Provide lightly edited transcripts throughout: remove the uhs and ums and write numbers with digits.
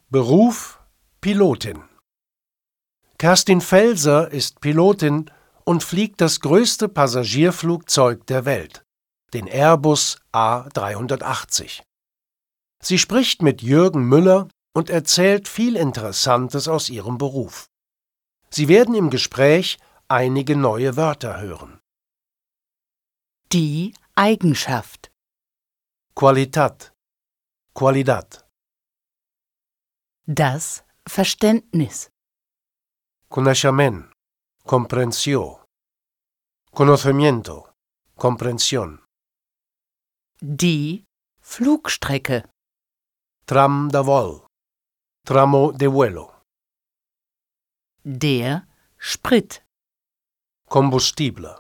Beruf Pilotin. Kerstin Felser ist Pilotin und fliegt das größte Passagierflugzeug der Welt, den Airbus A380. Sie spricht mit Jürgen Müller und erzählt viel Interessantes aus ihrem Beruf. Sie werden im Gespräch einige neue Wörter hören. Die Eigenschaft. Qualitat, Qualidad. Das Verständnis. Coneixement, comprensió. Conocimiento, comprensión. Die Flugstrecke. Tram de vol, tramo de vuelo. Der Sprit. Combustible.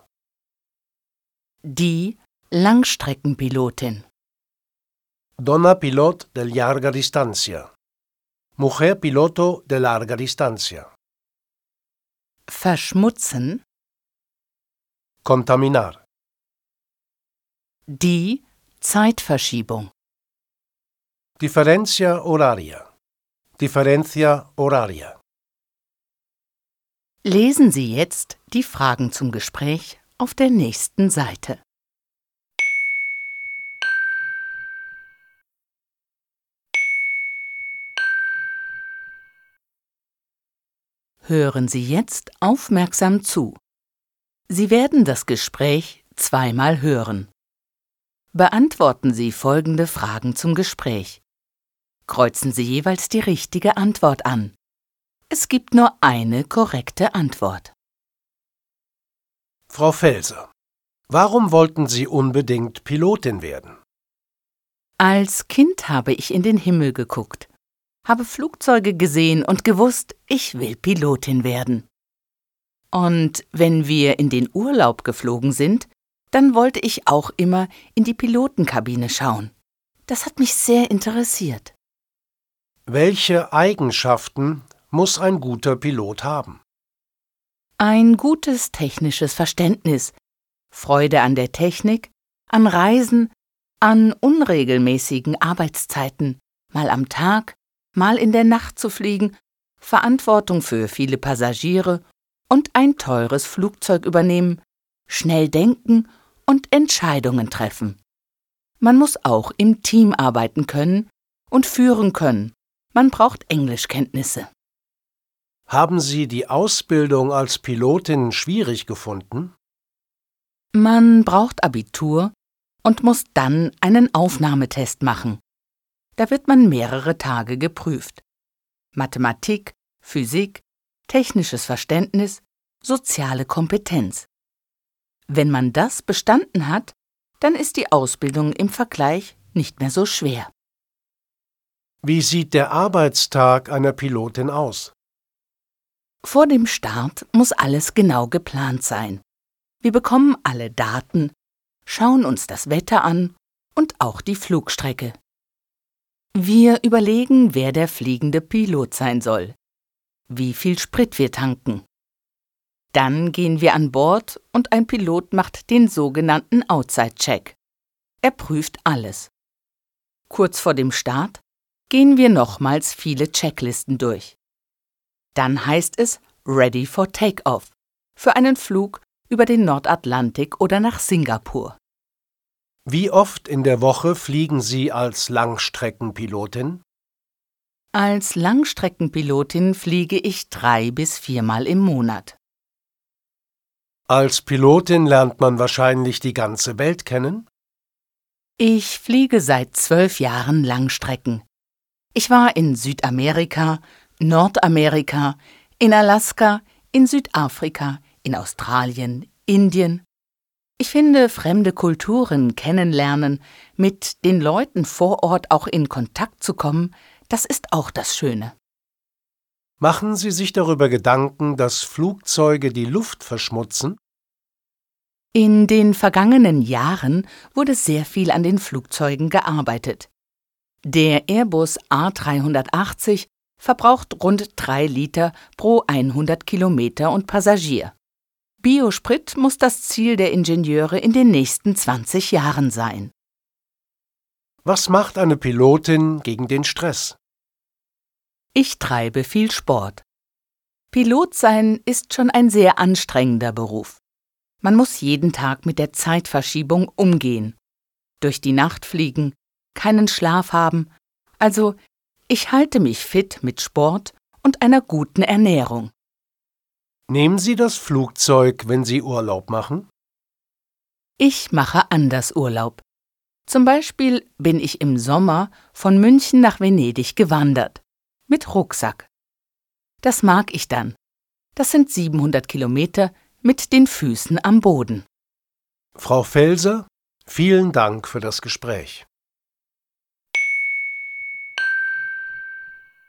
Die Langstreckenpilotin. Donna pilot de larga distancia. Mujer piloto de larga distancia. Verschmutzen. Contaminar. Die Zeitverschiebung. Diferencia horaria. Diferencia horaria. Lesen Sie jetzt die Fragen zum Gespräch auf der nächsten Seite. Hören Sie jetzt aufmerksam zu. Sie werden das Gespräch zweimal hören. Beantworten Sie folgende Fragen zum Gespräch. Kreuzen Sie jeweils die richtige Antwort an. Es gibt nur eine korrekte Antwort. Frau Felser, warum wollten Sie unbedingt Pilotin werden? Als Kind habe ich in den Himmel geguckt, habe Flugzeuge gesehen und gewusst, ich will Pilotin werden. Und wenn wir in den Urlaub geflogen sind, dann wollte ich auch immer in die Pilotenkabine schauen. Das hat mich sehr interessiert. Welche Eigenschaften muss ein guter Pilot haben? Ein gutes technisches Verständnis, Freude an der Technik, an Reisen, an unregelmäßigen Arbeitszeiten, mal am Tag, mal in der Nacht zu fliegen, Verantwortung für viele Passagiere und ein teures Flugzeug übernehmen, schnell denken und Entscheidungen treffen. Man muss auch im Team arbeiten können und führen können. Man braucht Englischkenntnisse. Haben Sie die Ausbildung als Pilotin schwierig gefunden? Man braucht Abitur und muss dann einen Aufnahmetest machen. Da wird man mehrere Tage geprüft. Mathematik, Physik, technisches Verständnis, soziale Kompetenz. Wenn man das bestanden hat, dann ist die Ausbildung im Vergleich nicht mehr so schwer. Wie sieht der Arbeitstag einer Pilotin aus? Vor dem Start muss alles genau geplant sein. Wir bekommen alle Daten, schauen uns das Wetter an und auch die Flugstrecke. Wir überlegen, wer der fliegende Pilot sein soll, wie viel Sprit wir tanken. Dann gehen wir an Bord und ein Pilot macht den sogenannten Outside-Check. Er prüft alles. Kurz vor dem Start gehen wir nochmals viele Checklisten durch. Dann heißt es Ready for Takeoff für einen Flug über den Nordatlantik oder nach Singapur. Wie oft in der Woche fliegen Sie als Langstreckenpilotin? Als Langstreckenpilotin fliege ich 3 bis 4 Mal im Monat. Als Pilotin lernt man wahrscheinlich die ganze Welt kennen? Ich fliege seit 12 Jahren Langstrecken. Ich war in Südamerika, Nordamerika, in Alaska, in Südafrika, in Australien, Indien. Ich finde, fremde Kulturen kennenlernen, mit den Leuten vor Ort auch in Kontakt zu kommen, das ist auch das Schöne. Machen Sie sich darüber Gedanken, dass Flugzeuge die Luft verschmutzen? In den vergangenen Jahren wurde sehr viel an den Flugzeugen gearbeitet. Der Airbus A380 verbraucht rund 3 Liter pro 100 Kilometer und Passagier. Biosprit muss das Ziel der Ingenieure in den nächsten 20 Jahren sein. Was macht eine Pilotin gegen den Stress? Ich treibe viel Sport. Pilot sein ist schon ein sehr anstrengender Beruf. Man muss jeden Tag mit der Zeitverschiebung umgehen. Durch die Nacht fliegen, keinen Schlaf haben. Also, ich halte mich fit mit Sport und einer guten Ernährung. Nehmen Sie das Flugzeug, wenn Sie Urlaub machen? Ich mache anders Urlaub. Zum Beispiel bin ich im Sommer von München nach Venedig gewandert. Mit Rucksack. Das mag ich dann. Das sind 700 Kilometer mit den Füßen am Boden. Frau Felser, vielen Dank für das Gespräch.